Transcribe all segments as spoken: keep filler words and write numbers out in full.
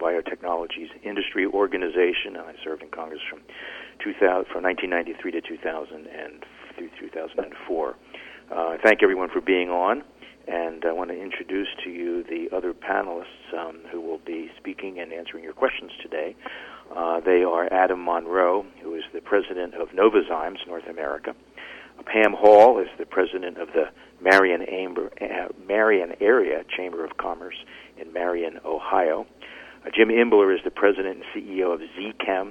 Biotechnologies Industry Organization, and I served in Congress from two thousand, from nineteen ninety-three to two thousand and through two thousand four. Uh, I thank everyone for being on, and I want to introduce to you the other panelists um, who will be speaking and answering your questions today. Uh, they are Adam Monroe, who is the president of Novozymes North America. Pam Hall is the president of the Marion, Amber, uh, Marion Area Chamber of Commerce in Marion, Ohio. Uh, Jim Imbler is the president and C E O of Z-Chem,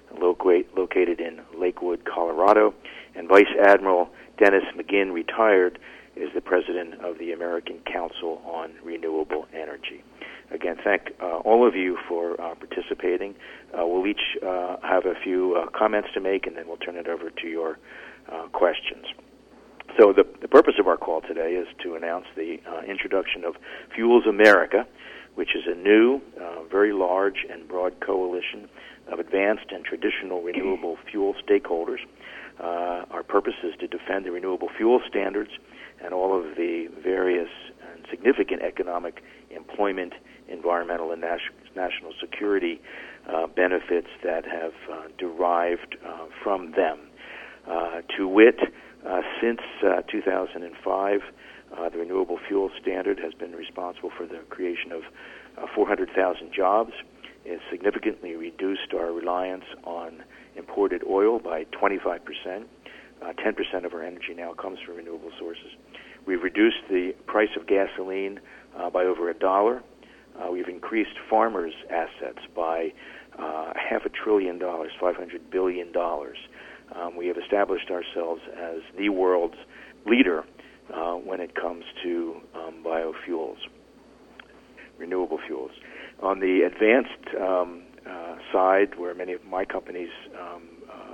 located in Lakewood, Colorado. And Vice Admiral Dennis McGinn, retired, is the president of the American Council on Renewable Energy. Again, thank uh, all of you for uh, participating. Uh, we'll each uh, have a few uh, comments to make, and then we'll turn it over to your uh, questions. So the, the purpose of our call today is to announce the uh, introduction of Fuels America, which is a new, uh, very large and broad coalition of advanced and traditional renewable fuel stakeholders. Uh, our purpose is to defend the renewable fuel standards and all of the various and significant economic, employment, environmental, and nas- national security uh, benefits that have uh, derived uh, from them. Uh, to wit, uh, since uh, two thousand five, uh, the Renewable Fuel Standard has been responsible for the creation of uh, four hundred thousand jobs. It significantly reduced our reliance on imported oil by twenty-five percent. Uh, ten percent of our energy now comes from renewable sources. We've reduced the price of gasoline uh, by over a dollar. Uh, we've increased farmers' assets by uh, half a trillion dollars, five hundred billion dollars. Um, we have established ourselves as the world's leader uh, when it comes to um, biofuels, renewable fuels. On the advanced um, uh, side, where many of my companies um,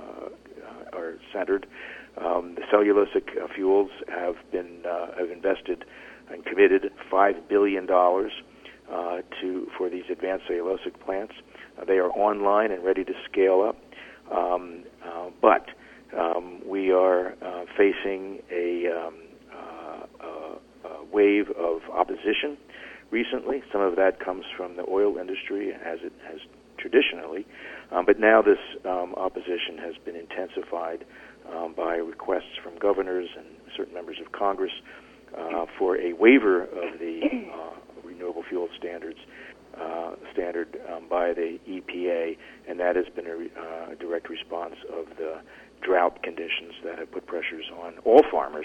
uh, are centered, um, the cellulosic uh, fuels have been uh, have invested and committed five billion dollars uh, to for these advanced cellulosic plants. Uh, they are online and ready to scale up. Um, uh, but um, we are uh, facing a, um, uh, a, a wave of opposition recently. Some of that comes from the oil industry, as it has traditionally, um, but now this um, opposition has been intensified um, by requests from governors and certain members of Congress uh, for a waiver of the uh, renewable fuel standards Uh, standard um, by the E P A, and that has been a uh, direct response of the drought conditions that have put pressures on all farmers,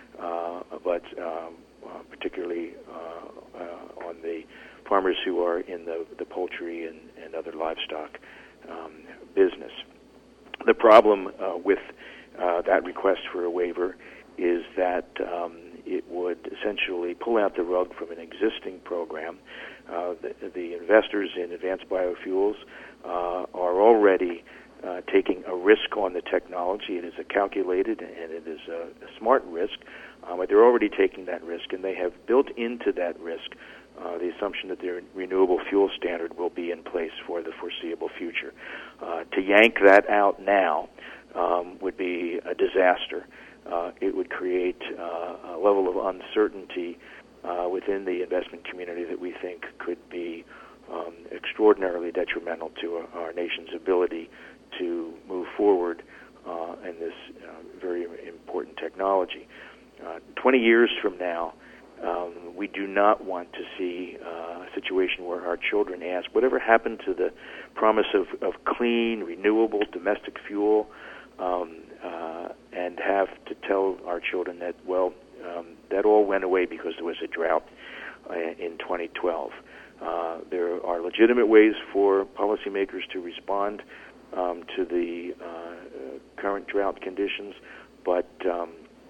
uh, but um, uh, particularly uh, uh, on the farmers who are in the, the poultry and, and other livestock um, business. The problem uh, with uh, that request for a waiver is that um, it would essentially pull out the rug from an existing program. Uh, the, the investors in advanced biofuels uh, are already uh, taking a risk on the technology. It is a calculated and it is a, a smart risk, uh, but they're already taking that risk, and they have built into that risk uh, the assumption that their renewable fuel standard will be in place for the foreseeable future. Uh, to yank that out now um, would be a disaster. Uh, it would create uh, a level of uncertainty uh, within the investment community that we think could be um, extraordinarily detrimental to our, our nation's ability to move forward uh, in this uh, very important technology. Uh, twenty years from now, um, we do not want to see uh, a situation where our children ask, whatever happened to the promise of, of clean, renewable, domestic fuel, um, uh, and have to tell our children that, well, um, that all went away because there was a drought uh, in twenty twelve. Uh, there are legitimate ways for policymakers to respond um, to the uh, current drought conditions, but um,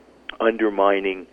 undermining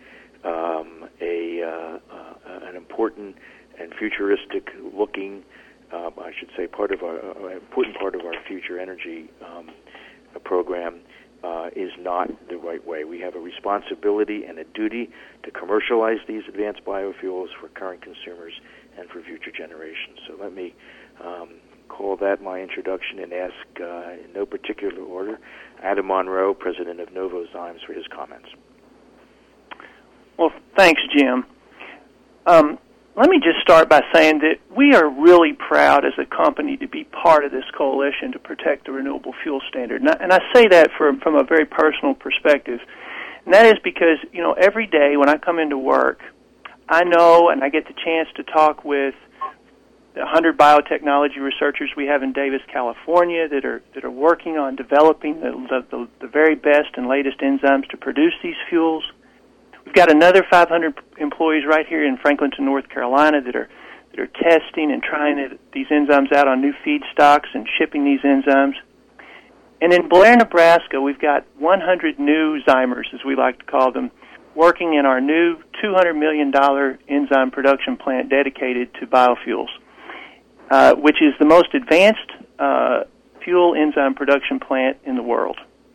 um, a uh, uh, an important and futuristic-looking, uh, I should say, part of our uh, important part of our future energy um, program uh, is not the right way. We have a responsibility and a duty to commercialize these advanced biofuels for current consumers and for future generations. So let me um, call that my introduction and ask, uh, in no particular order, Adam Monroe, president of Novozymes, for his comments. Well, thanks, Jim. Um, let me just start by saying that we are really proud as a company to be part of this coalition to protect the renewable fuel standard. And I, and I say that from, from a very personal perspective. And that is because, you know, every day when I come into work, I know and I get the chance to talk with the one hundred biotechnology researchers we have in Davis, California, that are that are working on developing the, the, the very best and latest enzymes to produce these fuels. We've got another five hundred employees right here in Franklinton, North Carolina, that are that are testing and trying it, these enzymes out on new feedstocks and shipping these enzymes. And in Blair, Nebraska, we've got one hundred new Zymers, as we like to call them, working in our new two hundred million dollars enzyme production plant dedicated to biofuels, uh, which is the most advanced uh, fuel enzyme production plant in the world.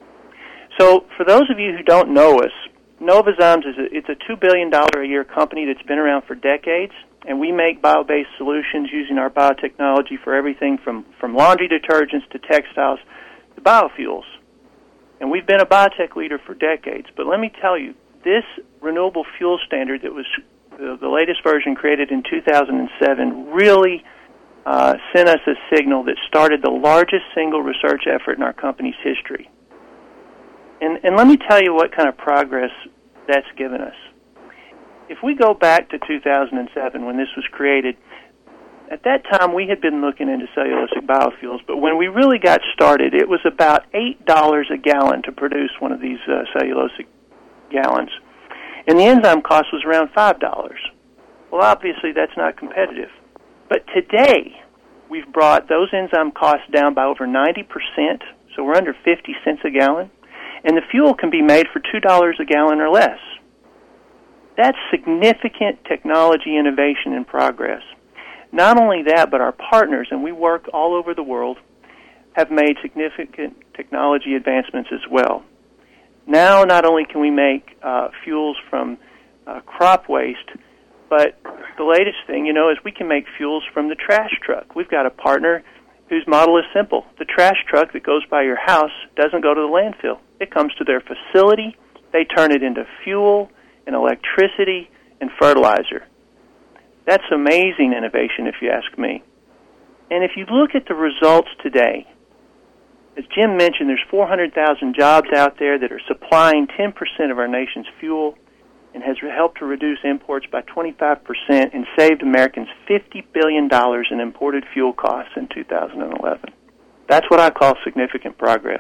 So for those of you who don't know us, Novozymes is a, it's a two billion dollars a year company that's been around for decades, and we make bio-based solutions using our biotechnology for everything from, from laundry detergents to textiles to biofuels. And we've been a biotech leader for decades. But let me tell you, this renewable fuel standard that was the, the latest version created in two thousand seven really uh, sent us a signal that started the largest single research effort in our company's history. And, and let me tell you what kind of progress that's given us. If we go back to two thousand seven when this was created, at that time we had been looking into cellulosic biofuels, but when we really got started, it was about eight dollars a gallon to produce one of these uh, cellulosic gallons. And the enzyme cost was around five dollars. Well, obviously that's not competitive. But today, we've brought those enzyme costs down by over ninety percent, so we're under fifty cents a gallon. And the fuel can be made for two dollars a gallon or less. That's significant technology innovation and progress. Not only that, but our partners, and we work all over the world, have made significant technology advancements as well. Now, not only can we make uh, fuels from uh, crop waste, but the latest thing, you know, is we can make fuels from the trash truck. We've got a partner whose model is simple. The trash truck that goes by your house doesn't go to the landfill. It comes to their facility. They turn it into fuel and electricity and fertilizer. That's amazing innovation, if you ask me. And if you look at the results today, as Jim mentioned, there's four hundred thousand jobs out there that are supplying ten percent of our nation's fuel and has helped to reduce imports by twenty-five percent and saved Americans fifty billion dollars in imported fuel costs in two thousand eleven. That's what I call significant progress.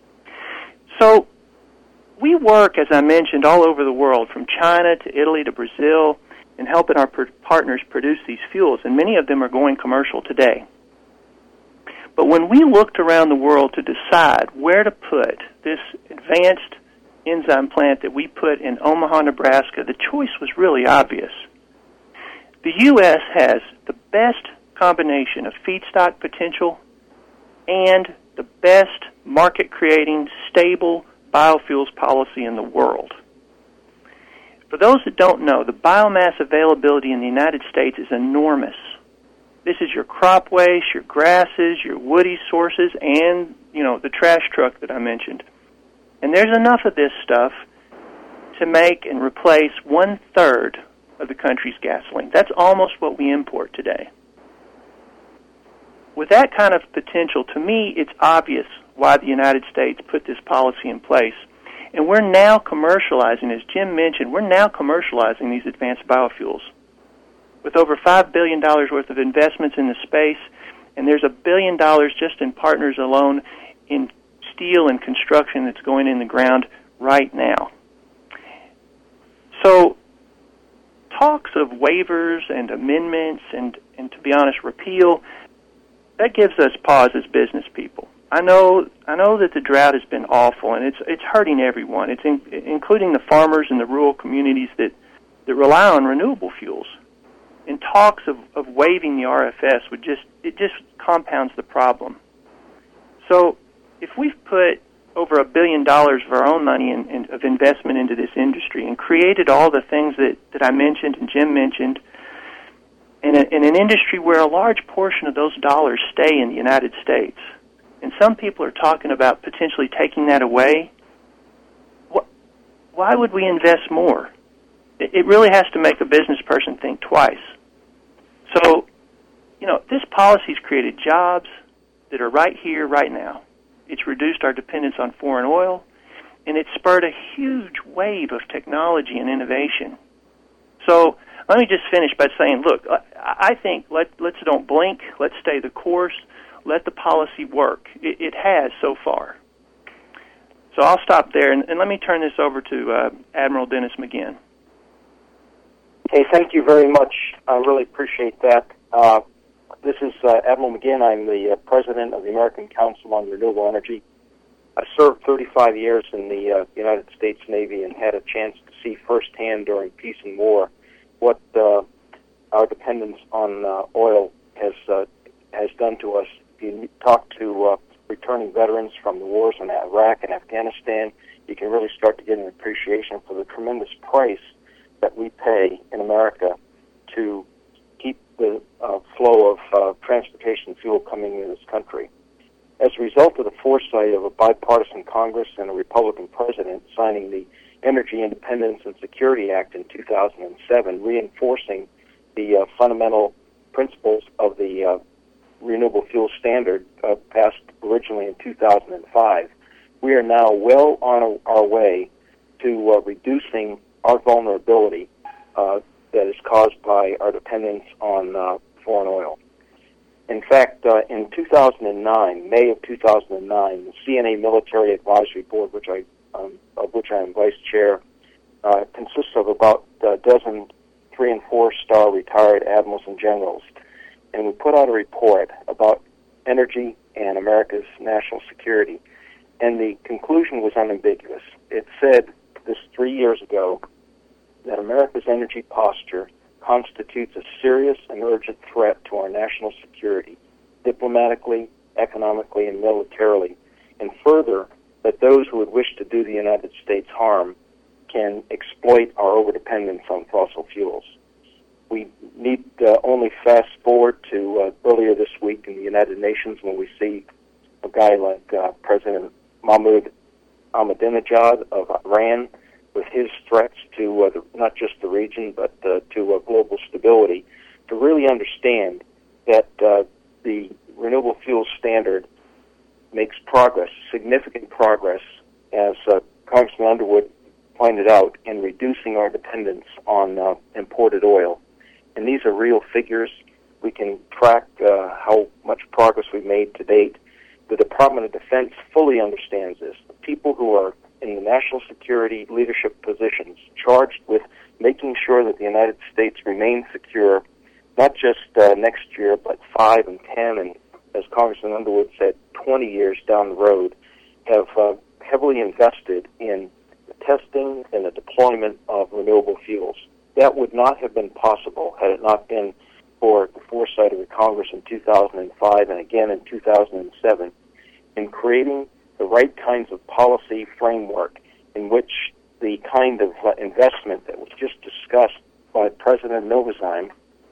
So we work, as I mentioned, all over the world, from China to Italy to Brazil, and helping our per- partners produce these fuels, and many of them are going commercial today. But when we looked around the world to decide where to put this advanced enzyme plant that we put in Omaha, Nebraska, the choice was really obvious. The U S has the best combination of feedstock potential and the best market-creating, stable biofuels policy in the world. For those that don't know, the biomass availability in the United States is enormous. This is your crop waste, your grasses, your woody sources, and, you know, the trash truck that I mentioned. And there's enough of this stuff to make and replace one-third of the country's gasoline. That's almost what we import today. With that kind of potential, to me, it's obvious why the United States put this policy in place. And we're now commercializing, as Jim mentioned, we're now commercializing these advanced biofuels. With over five billion dollars worth of investments in the space, and there's a billion dollars just in partners alone in steel and construction that's going in the ground right now. So talks of waivers and amendments and, and to be honest, repeal, that gives us pause as business people. I know I know that the drought has been awful, and it's it's hurting everyone. It's in, including the farmers and the rural communities that, that rely on renewable fuels. And talks of, of waiving the R F S would just it just compounds the problem. So if we've put over a billion dollars of our own money in, in, of investment into this industry and created all the things that, that I mentioned and Jim mentioned, in, a, in an industry where a large portion of those dollars stay in the United States, and some people are talking about potentially taking that away, wh- why would we invest more? It, it really has to make a business person think twice. So, you know, this policy's created jobs that are right here, right now. It's reduced our dependence on foreign oil, and it's spurred a huge wave of technology and innovation. So let me just finish by saying, look, I think let, let's don't blink. Let's stay the course. Let the policy work. It, it has so far. So I'll stop there, and, and let me turn this over to uh, Admiral Dennis McGinn. Hey, thank you very much. I really appreciate that. Uh, this is uh, Admiral McGinn. I'm the uh, president of the American Council on Renewable Energy. I served thirty-five years in the uh, United States Navy and had a chance to see firsthand during peace and war what uh, our dependence on uh, oil has uh, has done to us. If you talk to uh, returning veterans from the wars in Iraq and Afghanistan, you can really start to get an appreciation for the tremendous price that we pay in America to keep the uh, flow of uh, transportation fuel coming into this country. As a result of the foresight of a bipartisan Congress and a Republican president signing the Energy Independence and Security Act in two thousand seven, reinforcing the uh, fundamental principles of the uh, Renewable Fuel Standard uh, passed originally in two thousand five, we are now well on our way to uh, reducing our vulnerability uh, that is caused by our dependence on uh, foreign oil. In fact, uh, in two thousand nine, May of two thousand nine, the C N A Military Advisory Board, which I, um, of which I am vice chair, uh, consists of about a dozen three- and four-star retired admirals and generals. And we put out a report about energy and America's national security. And the conclusion was unambiguous. It said this three years ago that America's energy posture constitutes a serious and urgent threat to our national security, diplomatically, economically, and militarily, and further, that those who would wish to do the United States harm can exploit our overdependence on fossil fuels. We need uh, only fast forward to uh, earlier this week in the United Nations when we see a guy like uh, President Mahmoud Ahmadinejad of Iran with his threats to uh, the, not just the region but uh, to uh, global stability, to really understand that uh, the renewable fuel standard makes progress, significant progress, as uh, Congressman Underwood pointed out, in reducing our dependence on uh, imported oil. And these are real figures. We can track uh, how much progress we've made to date. The Department of Defense fully understands this. The people who are in the national security leadership positions charged with making sure that the United States remains secure, not just uh, next year, but five and ten, and as Congressman Underwood said, twenty years down the road, have uh, heavily invested in the testing and the deployment of renewable fuels. That would not have been possible had it not been for the foresight of the Congress in two thousand five and again in two thousand seven in creating the right kinds of policy framework in which the kind of uh, investment that was just discussed by President Milvesheim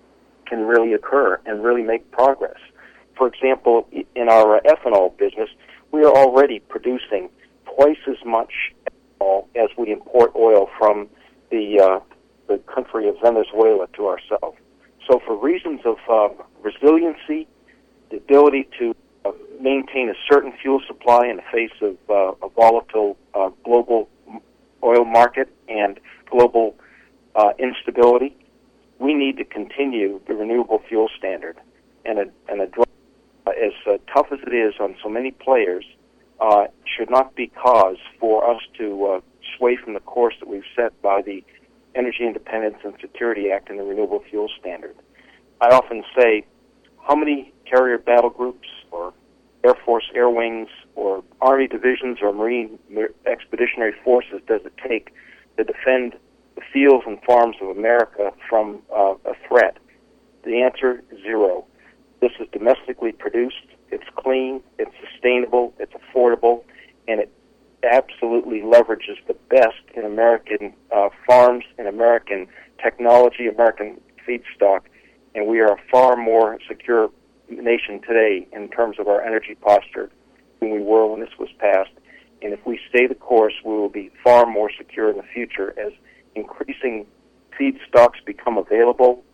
can really occur and really make progress. For example, in our ethanol business, we are already producing twice as much ethanol as we import oil from the uh, the country of Venezuela to ourselves. So for reasons of uh, resiliency, the ability to uh, maintain a certain fuel supply in the face of uh, a volatile uh, global oil market and global uh, instability, we need to continue the renewable fuel standard. And a, and a drug, uh, as uh, tough as it is on so many players, uh, should not be cause for us to uh, sway from the course that we've set by the Energy Independence and Security Act and the Renewable Fuel Standard. I often say, how many carrier battle groups or Air Force air wings or Army divisions or Marine expeditionary forces does it take to defend the fields and farms of America from uh, a threat? The answer, zero. This is domestically produced, it's clean, it's sustainable, it's affordable, and it absolutely leverages the best in American uh, farms and American technology, American feedstock, and we are a far more secure nation today in terms of our energy posture than we were when this was passed. And if we stay the course, we will be far more secure in the future as increasing feedstocks become available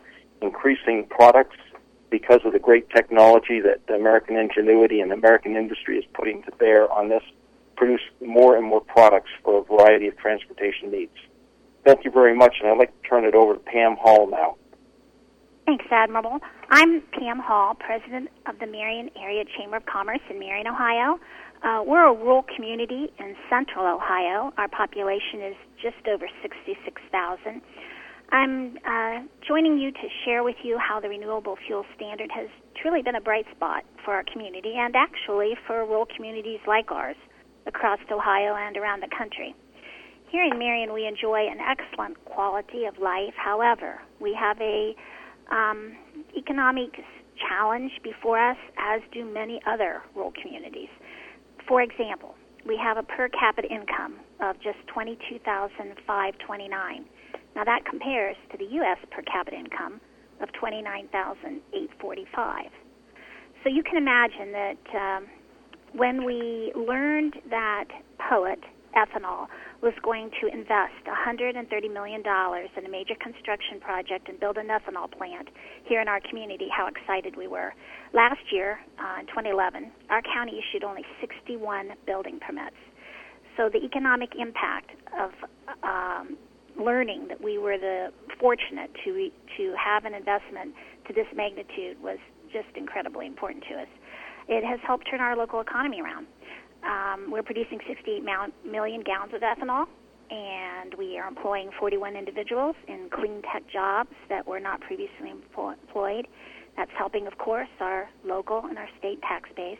increasing products because of the great technology that American ingenuity and American industry is putting to bear on this, produce more and more products for a variety of transportation needs. Thank you very much, and I'd like to turn it over to Pam Hall now. Thanks, Admiral. I'm Pam Hall, President of the Marion Area Chamber of Commerce in Marion, Ohio. Uh, we're a rural community in central Ohio. Our population is just over sixty-six thousand. I'm uh, joining you to share with you how the Renewable Fuel Standard has truly been a bright spot for our community and actually for rural communities like ours across Ohio and around the country. Here in Marion, we enjoy an excellent quality of life. However, we have a um, economic challenge before us, as do many other rural communities. For example, we have a per capita income of just twenty-two thousand five hundred twenty-nine dollars. Now that compares to the U S per capita income of twenty-nine thousand eight hundred forty-five dollars. So you can imagine that um, when we learned that Poet Ethanol was going to invest one hundred thirty million dollars in a major construction project and build an ethanol plant here in our community, how excited we were. Last year, uh, in twenty eleven, our county issued only sixty-one building permits. So the economic impact of um, learning that we were the fortunate to to have an investment to this magnitude was just incredibly important to us. It has helped turn our local economy around. Um, we're producing sixty-eight million gallons of ethanol, and we are employing forty-one individuals in clean tech jobs that were not previously employed. That's helping, of course, our local and our state tax base.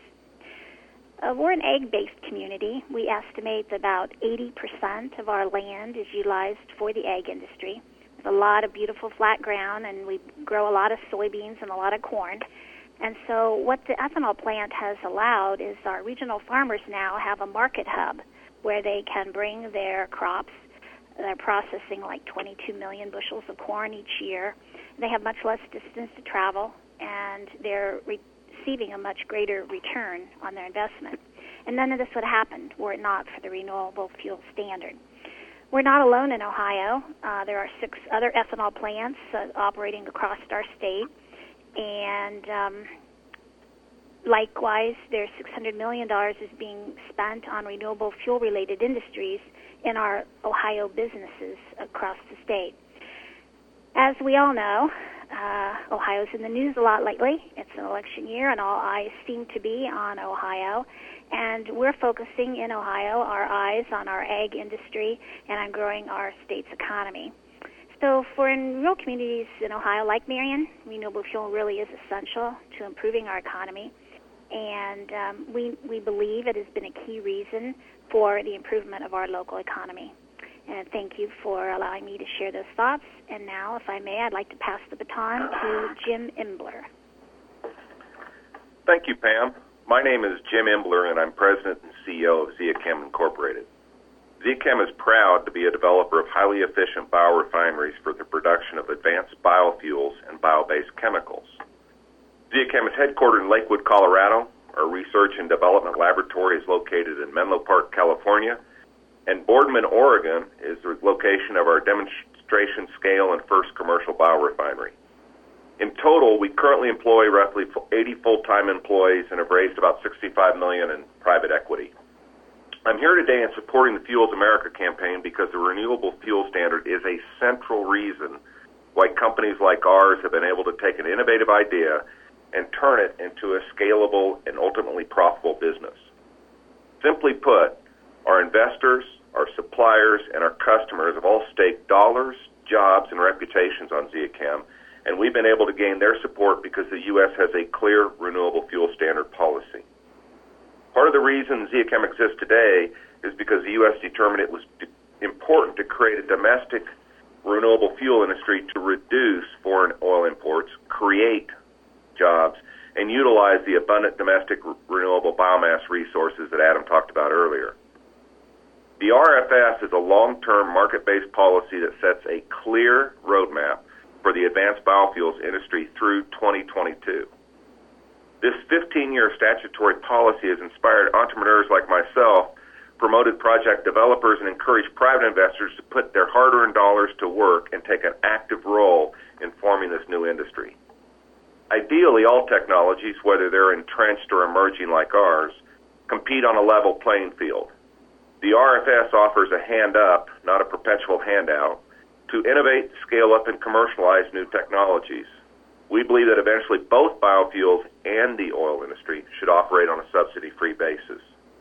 Uh, we're an egg-based community. We estimate that about eighty percent of our land is utilized for the egg industry. There's a lot of beautiful flat ground, and we grow a lot of soybeans and a lot of corn. And so what the ethanol plant has allowed is our regional farmers now have a market hub where they can bring their crops. They're processing like twenty-two million bushels of corn each year. They have much less distance to travel, and they're re- receiving a much greater return on their investment. And none of this would have happened were it not for the Renewable Fuel Standard. We're not alone in Ohio. Uh, there are six other ethanol plants uh, operating across our state. And um, likewise, there's six hundred million dollars is being spent on renewable fuel-related industries in our Ohio businesses across the state. As we all know, uh, Ohio's in the news a lot lately. It's an election year, and all eyes seem to be on Ohio. And we're focusing in Ohio our eyes on our ag industry and on growing our state's economy. So for in rural communities in Ohio, like Marion, renewable fuel really is essential to improving our economy. And um, we, we believe it has been a key reason for the improvement of our local economy. And thank you for allowing me to share those thoughts. And now, if I may, I'd like to pass the baton to Jim Imbler. Thank you, Pam. My name is Jim Imbler, and I'm President and C E O of Zeachem Incorporated. Zeachem is proud to be a developer of highly efficient biorefineries for the production of advanced biofuels and bio-based chemicals. Zeachem is headquartered in Lakewood, Colorado. Our research and development laboratory is located in Menlo Park, California, and Boardman, Oregon is the location of our demonstration scale and first commercial biorefinery. In total, we currently employ roughly eighty full-time employees and have raised about sixty-five million dollars in private equity. I'm here today in supporting the Fuels America campaign because the Renewable Fuel Standard is a central reason why companies like ours have been able to take an innovative idea and turn it into a scalable and ultimately profitable business. Simply put, our investors, our suppliers, and our customers have all staked dollars, jobs, and reputations on Zeachem, and we've been able to gain their support because the U S has a clear renewable fuel standard policy. Part of the reason Zeachem exists today is because the U S determined it was important to create a domestic renewable fuel industry to reduce foreign oil imports, create jobs, and utilize the abundant domestic renewable biomass resources that Adam talked about earlier. The R F S is a long-term market-based policy that sets a clear roadmap for the advanced biofuels industry through twenty twenty-two. This fifteen-year statutory policy has inspired entrepreneurs like myself promoted project developers, and encouraged private investors to put their hard-earned dollars to work and take an active role in forming this new industry. Ideally, all technologies, whether they're entrenched or emerging like ours, compete on a level playing field. The R F S offers a hand up, not a perpetual handout, to innovate, scale up, and commercialize new technologies. We believe that eventually both biofuels and the oil industry should operate on a subsidy-free basis.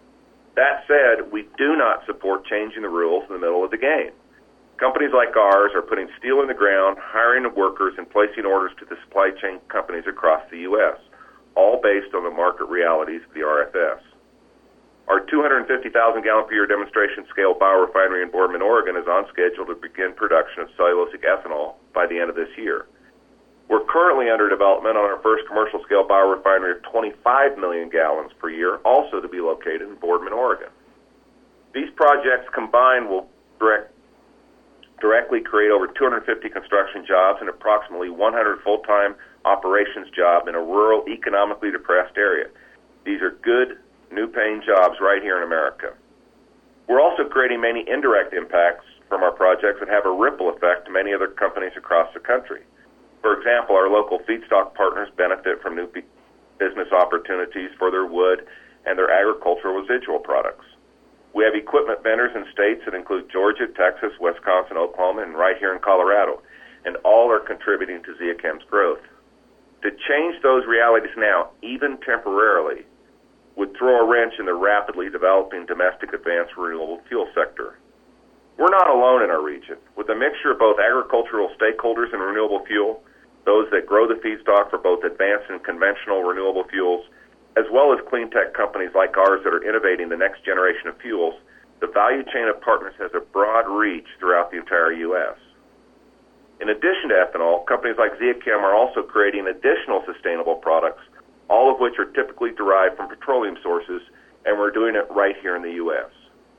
That said, we do not support changing the rules in the middle of the game. Companies like ours are putting steel in the ground, hiring workers, and placing orders to the supply chain companies across the U S, all based on the market realities of the R F S. Our two hundred fifty thousand gallon per year demonstration scale biorefinery in Boardman, Oregon is on schedule to begin production of cellulosic ethanol by the end of this year. We're currently under development on our first commercial scale biorefinery of twenty-five million gallons per year, also to be located in Boardman, Oregon. These projects combined will direct, directly create over two hundred fifty construction jobs and approximately one hundred full-time operations jobs in a rural, economically depressed area. These are good, new-paying jobs right here in America. We're also creating many indirect impacts from our projects that have a ripple effect to many other companies across the country. For example, our local feedstock partners benefit from new business opportunities for their wood and their agricultural residual products. We have equipment vendors in states that include Georgia, Texas, Wisconsin, Oklahoma, and right here in Colorado, and all are contributing to Zeochem's growth. To change those realities now, even temporarily, would throw a wrench in the rapidly developing domestic advanced renewable fuel sector. We're not alone in our region. With a mixture of both agricultural stakeholders in renewable fuel, those that grow the feedstock for both advanced and conventional renewable fuels, as well as clean tech companies like ours that are innovating the next generation of fuels, the value chain of partners has a broad reach throughout the entire U S. In addition to ethanol, companies like Zeochem are also creating additional sustainable products, all of which are typically derived from petroleum sources, and we're doing it right here in the U S.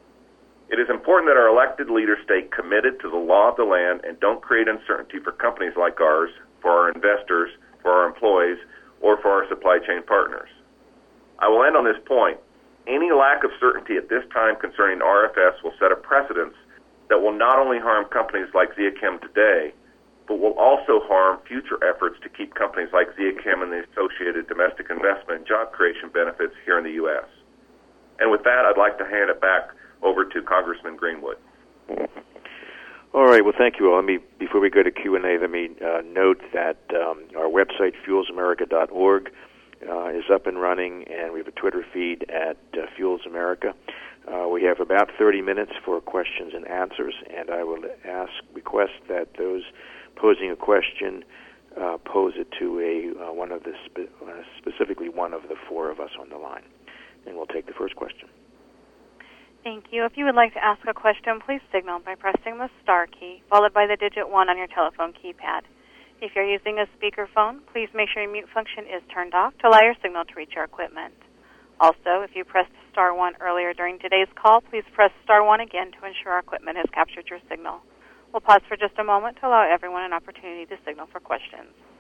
It is important that our elected leaders stay committed to the law of the land and don't create uncertainty for companies like ours, for our investors, for our employees, or for our supply chain partners. I will end on this point. Any lack of certainty at this time concerning R F S will set a precedence that will not only harm companies like Zeochem today, but will also harm future efforts to keep companies like Zeochem and the associated domestic investment and job creation benefits here in the U S. And with that, I'd like to hand it back over to Congressman Greenwood. All right. Well, thank you all. Let me, before we go to Q and A, let me uh, note that um, our website, fuels america dot org, uh, is up and running, and we have a Twitter feed at uh, Fuels America. Uh, we have about thirty minutes for questions and answers, and I will ask, request that those posing a question uh, pose it to a uh, one of the spe- uh, specifically one of the four of us on the line, and we'll take the first question. Thank you. If you would like to ask a question, please signal by pressing the star key, followed by the digit one on your telephone keypad. If you're using a speakerphone, please make sure your mute function is turned off to allow your signal to reach our equipment. Also, if you pressed star one earlier during today's call, please press star one again to ensure our equipment has captured your signal. We'll pause for just a moment to allow everyone an opportunity to signal for questions.